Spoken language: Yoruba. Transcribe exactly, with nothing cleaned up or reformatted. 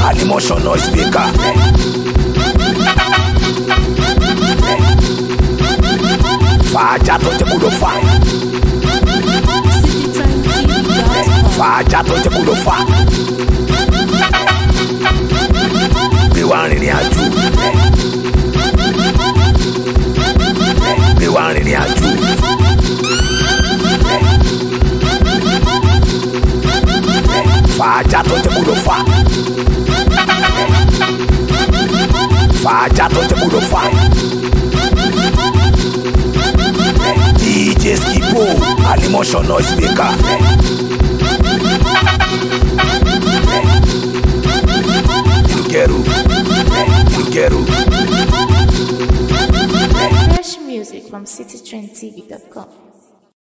Alimotion noise maker. Fàájà tó jẹ́ kó ló fà. Fàájà tó jẹ́ kó ló fà. Bí wàá rìnrìn àjò. Bí wàá rìnrìn àjò. Fàájà tó jẹ́ kó ló fà. Fàájà tó jẹ́ kó ló fà. D J Skipo, Alimotion noise maker. You get it, you get it. Fresh music from city trend T V dot com.